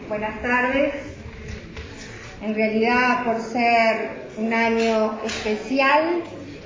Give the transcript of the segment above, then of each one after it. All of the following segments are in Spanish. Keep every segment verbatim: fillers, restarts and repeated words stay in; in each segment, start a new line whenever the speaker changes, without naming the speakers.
Buenas tardes. En realidad, por ser un año especial,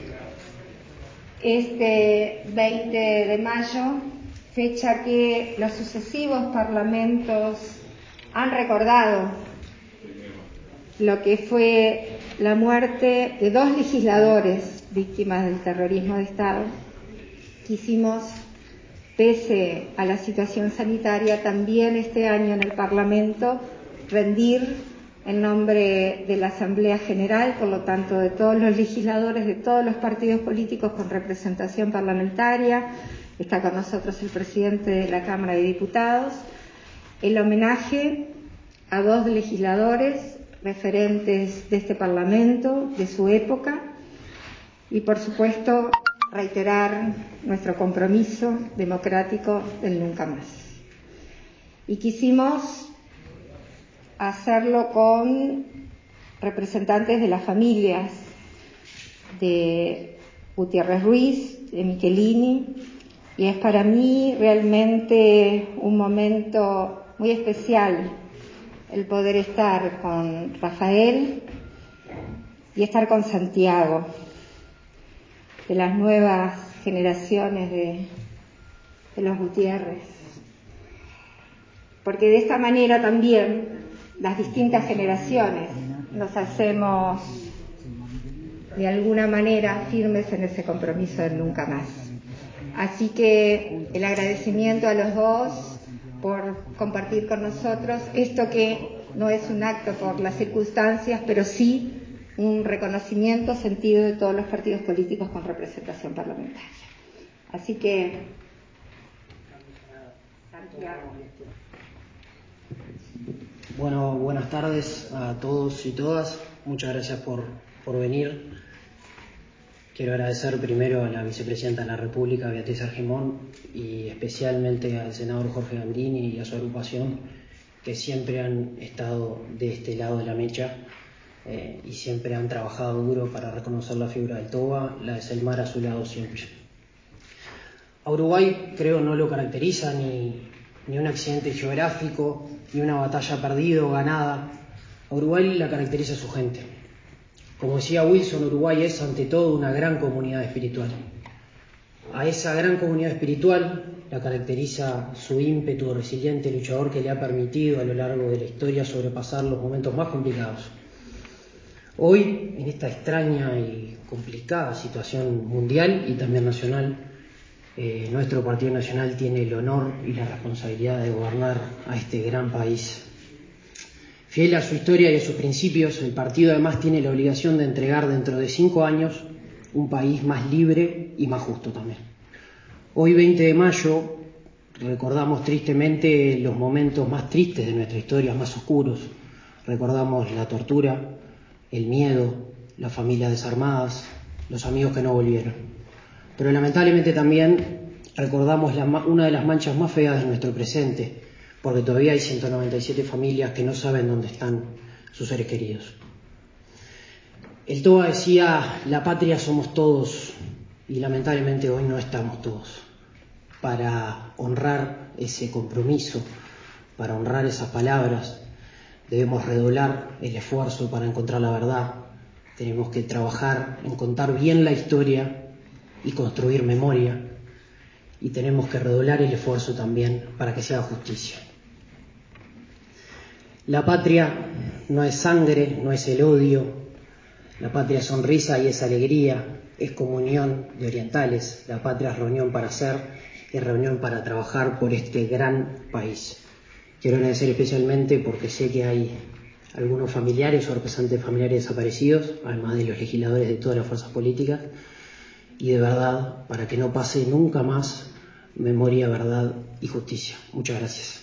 este veinte de mayo, fecha que los sucesivos parlamentos han recordado lo que fue la muerte de dos legisladores víctimas del terrorismo de Estado, quisimos, pese a la situación sanitaria, también este año en el Parlamento rendir en nombre de la Asamblea General, por lo tanto de todos los legisladores de todos los partidos políticos con representación parlamentaria. Está con nosotros el presidente de la Cámara de Diputados, el homenaje a dos legisladores referentes de este Parlamento, de su época, y por supuesto reiterar nuestro compromiso democrático del nunca más. Y quisimos hacerlo con representantes de las familias de Gutiérrez Ruiz, de Michelini, y es para mí realmente un momento muy especial el poder estar con Rafael y estar con Santiago, de las nuevas generaciones de, de los Gutiérrez, porque de esta manera también las distintas generaciones nos hacemos de alguna manera firmes en ese compromiso del nunca más. Así que el agradecimiento a los dos por compartir con nosotros esto que no es un acto por las circunstancias, pero sí un reconocimiento sentido de todos los partidos políticos con representación parlamentaria. Así que, Santiago.
Bueno, buenas tardes a todos y todas. Muchas gracias por, por venir. Quiero agradecer primero a la vicepresidenta de la República, Beatriz Argimón, y especialmente al senador Jorge Gandini y a su agrupación, que siempre han estado de este lado de la mecha eh, y siempre han trabajado duro para reconocer la figura del Toba, la de Selmar a su lado siempre. A Uruguay creo no lo caracteriza ni, ni un accidente geográfico, ni una batalla perdida o ganada. A Uruguay la caracteriza su gente. Como decía Wilson, Uruguay es ante todo una gran comunidad espiritual. A esa gran comunidad espiritual la caracteriza su ímpetu resiliente, luchador, que le ha permitido a lo largo de la historia sobrepasar los momentos más complicados. Hoy, en esta extraña y complicada situación mundial y también nacional, eh, nuestro Partido Nacional tiene el honor y la responsabilidad de gobernar a este gran país. Fiel a su historia y a sus principios, el partido además tiene la obligación de entregar dentro de cinco años un país más libre y más justo también. Hoy, veinte de mayo, recordamos tristemente los momentos más tristes de nuestra historia, más oscuros. Recordamos la tortura, el miedo, las familias desarmadas, los amigos que no volvieron. Pero lamentablemente también recordamos la, una de las manchas más feas de nuestro presente, porque todavía hay ciento noventa y siete familias que no saben dónde están sus seres queridos. El Toba decía, la patria somos todos, y lamentablemente hoy no estamos todos. Para honrar ese compromiso, para honrar esas palabras, debemos redoblar el esfuerzo para encontrar la verdad. Tenemos que trabajar en contar bien la historia y construir memoria. Y tenemos que redoblar el esfuerzo también para que se haga justicia. La patria no es sangre, no es el odio. La patria es sonrisa y es alegría, es comunión de orientales. La patria es reunión para hacer, es reunión para trabajar por este gran país. Quiero agradecer especialmente porque sé que hay algunos familiares o representantes familiares desaparecidos, además de los legisladores de todas las fuerzas políticas, y de verdad, para que no pase nunca más, memoria, verdad y justicia. Muchas gracias.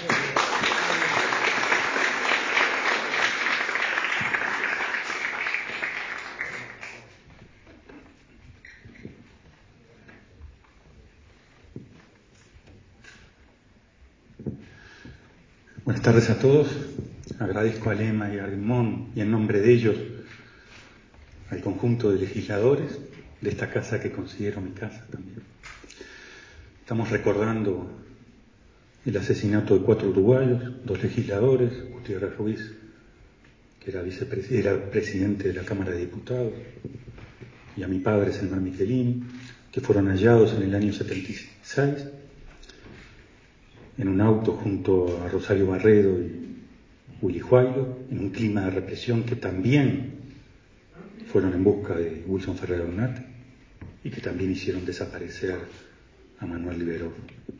Buenas tardes a todos. Agradezco a Lema y a Argimón, y en nombre de ellos al conjunto de legisladores de esta casa que considero mi casa también. Estamos recordando el asesinato de cuatro uruguayos, dos legisladores, Gutiérrez Ruiz, que era, era presidente de la Cámara de Diputados, y a mi padre, Selmar Michelini, que fueron hallados en el año setenta y seis en un auto junto a Rosario Barredo y Willy Huaylo, en un clima de represión que también fueron en busca de Wilson Ferreira Donati y que también hicieron desaparecer a Manuel Liberó.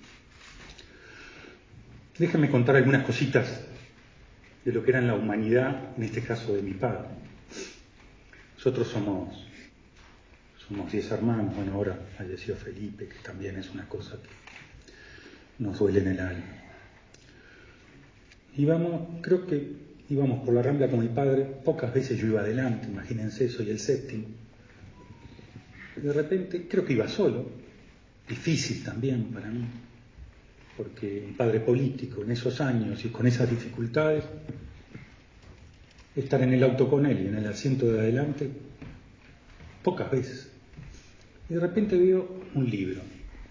Déjenme contar algunas cositas de lo que era en la humanidad, en este caso de mi padre. Nosotros somos somos diez hermanos, bueno, ahora falleció Felipe, que también es una cosa que nos duele en el alma. Íbamos, creo que íbamos por la Rambla con mi padre, pocas veces yo iba adelante, imagínense, soy el séptimo. Y de repente, creo que iba solo, difícil también para mí, porque un padre político en esos años y con esas dificultades, estar en el auto con él y en el asiento de adelante, pocas veces. Y de repente veo un libro.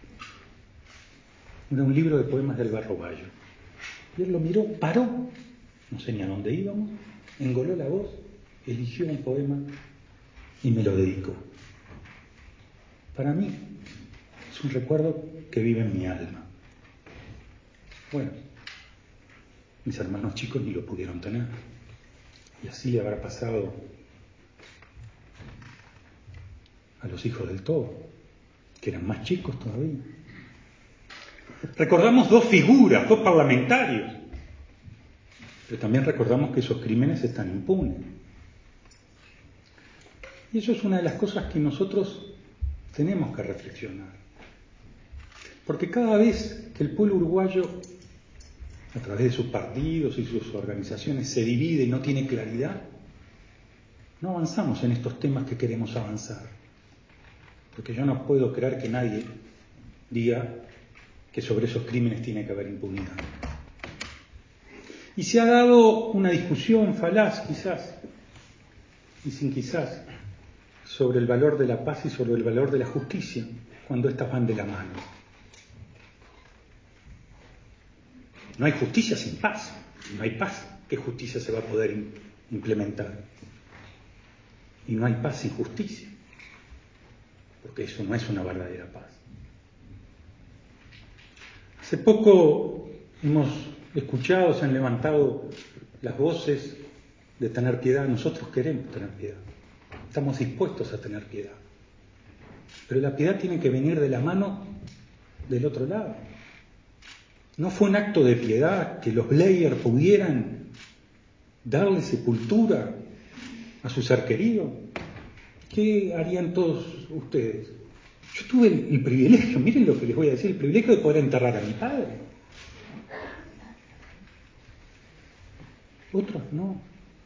Era un libro de poemas del Barro Bayo. Y él lo miró, paró, no sé ni a dónde íbamos, engoló la voz, eligió un poema y me lo dedicó. Para mí es un recuerdo que vive en mi alma. Bueno, mis hermanos chicos ni lo pudieron tener. Y así le habrá pasado a los hijos del Todo, que eran más chicos todavía. Recordamos dos figuras, dos parlamentarios, pero también recordamos que esos crímenes están impunes. Y eso es una de las cosas que nosotros tenemos que reflexionar. Porque cada vez que el pueblo uruguayo, a través de sus partidos y sus organizaciones, se divide y no tiene claridad, no avanzamos en estos temas que queremos avanzar. Porque yo no puedo creer que nadie diga que sobre esos crímenes tiene que haber impunidad. Y se ha dado una discusión falaz, quizás, y sin quizás, sobre el valor de la paz y sobre el valor de la justicia, cuando éstas van de la mano. No hay justicia sin paz. No hay paz. ¿Qué justicia se va a poder implementar? Y no hay paz sin justicia, porque eso no es una verdadera paz. Hace poco hemos escuchado, se han levantado las voces de tener piedad. Nosotros queremos tener piedad. Estamos dispuestos a tener piedad. Pero la piedad tiene que venir de la mano del otro lado. No fue un acto de piedad que los Bleier pudieran darle sepultura a su ser querido. ¿Qué harían todos ustedes? Yo tuve el, el privilegio, miren lo que les voy a decir, el privilegio de poder enterrar a mi padre. Otros no.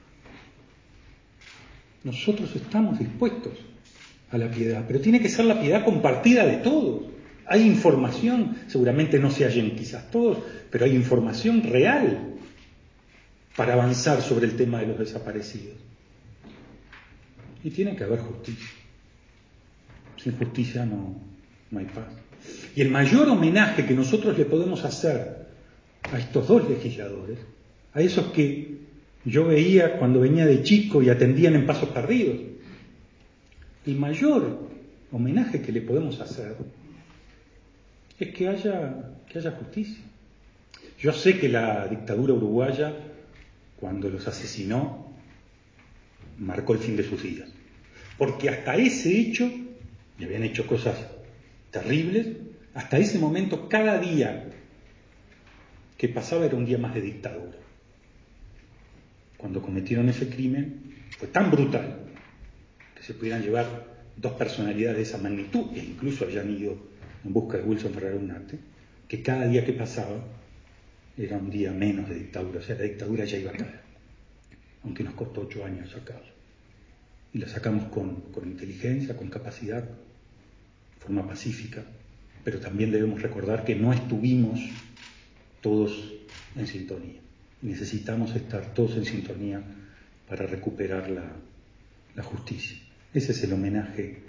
Nosotros estamos dispuestos a la piedad, pero tiene que ser la piedad compartida de todos. Hay información, seguramente no se hallen quizás todos, pero hay información real para avanzar sobre el tema de los desaparecidos. Y tiene que haber justicia. Sin justicia no, no hay paz. Y el mayor homenaje que nosotros le podemos hacer a estos dos legisladores, a esos que yo veía cuando venía de chico y atendían en Pasos Perdidos, el mayor homenaje que le podemos hacer es que haya, que haya justicia. Yo sé que la dictadura uruguaya, cuando los asesinó, marcó el fin de sus días. Porque hasta ese hecho, y habían hecho cosas terribles, hasta ese momento cada día que pasaba era un día más de dictadura. Cuando cometieron ese crimen fue tan brutal que se pudieran llevar dos personalidades de esa magnitud, e incluso habían ido en busca de Wilson Ferreira Donati, que cada día que pasaba era un día menos de dictadura, o sea, la dictadura ya iba a caer, aunque nos costó ocho años sacarla. Y la sacamos con, con inteligencia, con capacidad, de forma pacífica, pero también debemos recordar que no estuvimos todos en sintonía. Necesitamos estar todos en sintonía para recuperar la, la justicia. Ese es el homenaje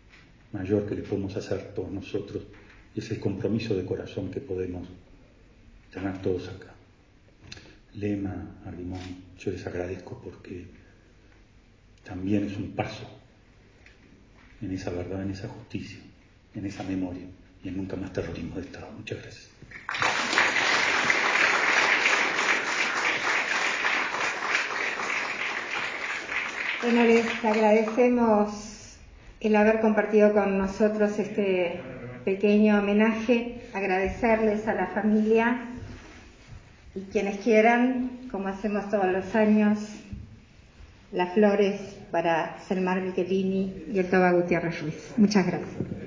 mayor que le podemos hacer todos nosotros, y es el compromiso de corazón que podemos tener todos acá. Lema, Argimón, yo les agradezco porque también es un paso en esa verdad, en esa justicia, en esa memoria y en nunca más terrorismo de Estado. Muchas gracias.
Bueno, les agradecemos el haber compartido con nosotros este pequeño homenaje, agradecerles a la familia y quienes quieran, como hacemos todos los años, las flores para Selmar Michelini y el Toba Gutiérrez Ruiz. Muchas gracias.